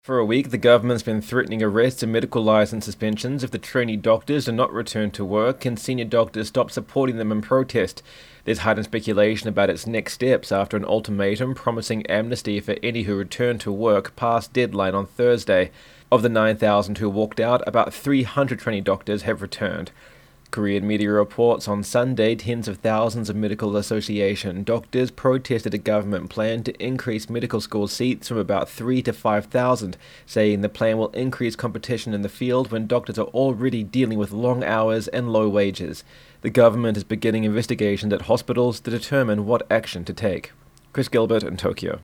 For a week, the government's been threatening arrests and medical licence suspensions if the trainee doctors do not return to work and senior doctors stop supporting them in protest. There's heightened speculation about its next steps after an ultimatum promising amnesty for any who return to work passed deadline on Thursday. Of the 9,000 who walked out, about 300 trainee doctors have returned. Korean media reports on Sunday tens of thousands of medical association doctors protested a government plan to increase medical school seats from about 3 to 5,000, saying the plan will increase competition in the field when doctors are already dealing with long hours and low wages. The government is beginning investigations at hospitals to determine what action to take. Chris Gilbert in Tokyo.